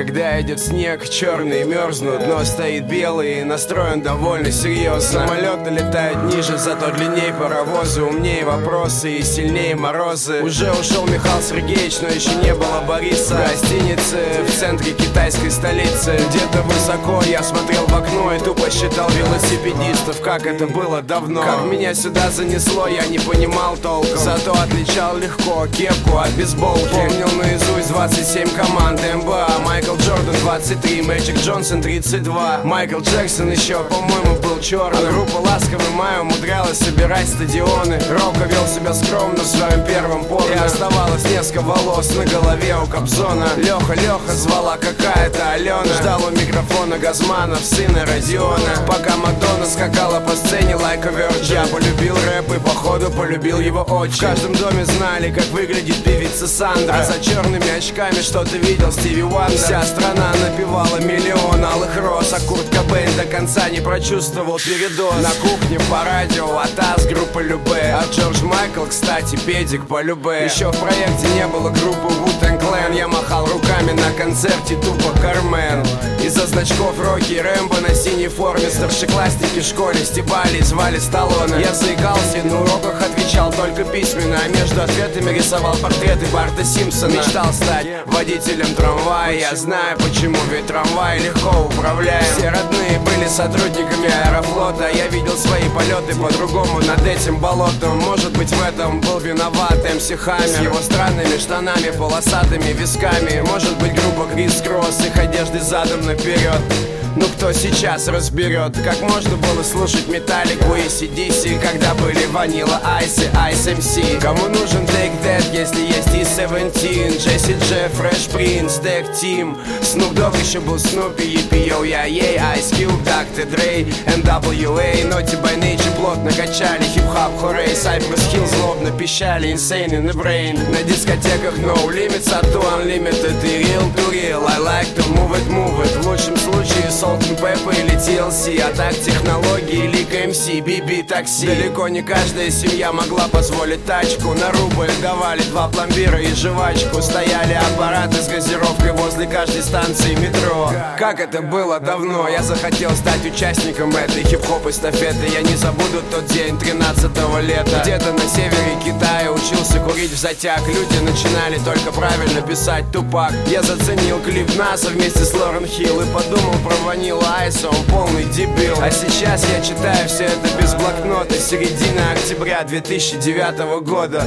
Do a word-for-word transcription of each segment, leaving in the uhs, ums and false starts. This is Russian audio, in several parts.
Когда идет снег, черные мерзнут, но стоит белый и настроен довольно серьезно. Самолеты летают ниже, зато длиннее паровозы, умнее вопросы и сильнее морозы. Уже ушел Михаил Сергеевич, но еще не было Бориса. В гостинице в центре китайской столицы. Где-то высоко я смотрел в окно и тупо считал велосипедистов. Как это было давно. Как меня сюда занесло, я не понимал толком, зато отличал легко кепку от бейсболки. Помнил наизусть двадцать семь команд эн бэ а. Майкл Джордан двадцать три, Мэджик Джонсон тридцать два. Майкл Джексон еще, по-моему, был черный. А группа «Ласковый май» умудрялась собирать стадионы. Рока вел себя скромно в своем первом порно. И оставалось несколько волос на голове у Кобзона. Леха, Леха звала какая-то Алена. Ждал у микрофона Газманов, сына Родиона. Пока Мадонна скакала по сцене like a virgin. Я полюбил рэп и походу полюбил его очень. В каждом доме знали, как выглядит певица Сандра. А за черными очками что-то видел Стиви Уандер. Вся страна напевала миллион алых роз, а Курт Кобейн до конца не прочувствовал передоз. На кухне по радио Атас, группа Любэ. А Джордж Майкл, кстати, педик по Любэ. Еще в проекте не было группы Wu-Tang Clan. Я махал руками на концерте тупо Кармен. Из-за значков Рокки и Рэмбо на синей форме старшеклассники в школе стебали и звали Сталлоне. Я заикался, на уроках отвечал только письменно, а между ответами рисовал портреты Барта Симпсона. Мечтал стать водителем трамвая. Я знаю почему, ведь трамвай легко управляем. Все родные были сотрудниками Аэрофлота. Я видел свои полеты по-другому над этим болотом. Может быть, в этом был виноват эм си Хаммер с его странными штанами, полосатыми висками. Может быть, группа Крис Кросс, их одежды задом наперед. Ну кто сейчас разберет, как можно было слушать Металлику и си ди си, когда были Ванила Айс и Айс эм си. Кому нужен Take That, если есть и Seventeen, Джесси Джей, Fresh Prince, Deck Team. Snoop Dogg еще был Снупи, Епи-Йоу, Я-Ей, Ice Cube, доктор Dre, эн дабл ю эй, Naughty by Nature плотно качали, хип-хап, хорей, Cypress Hill злобно пищали, Insane in the Brain. На дискотеках No Limits, а to Unlimited и Real to Real. I like to move it, move it. В лучшем случае Salt and Pepper или ти эл си, а так технологии, Лика эм си, би би такси. Далеко не каждая семья могла позволить тачку. На рубль давали два пломбира и жвачку. Стояли аппараты с газировкой возле каждой станции метро. Как это было давно, я захотел стать участником этой хип-хоп эстафеты. Я не забуду тот день тринадцатого лета. Где-то на севере Китая учился курить в затяг. Люди начинали только правильно писать Тупак. Я заценил клип НАСА вместе с Лорен Хилл и подумал про Ванила Айса, он полный дебил. А сейчас я читаю все это без блокнота. Середина октября две тысячи девятого года.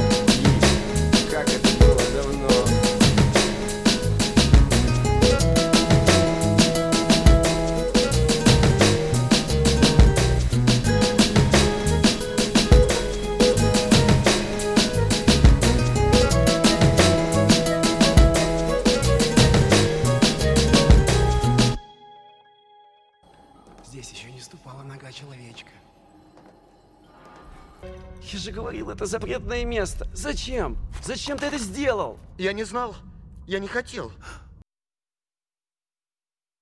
Как это было давно. Здесь еще не ступала нога человечка. Я же говорил, это запретное место. Зачем? Зачем ты это сделал? Я не знал. Я не хотел.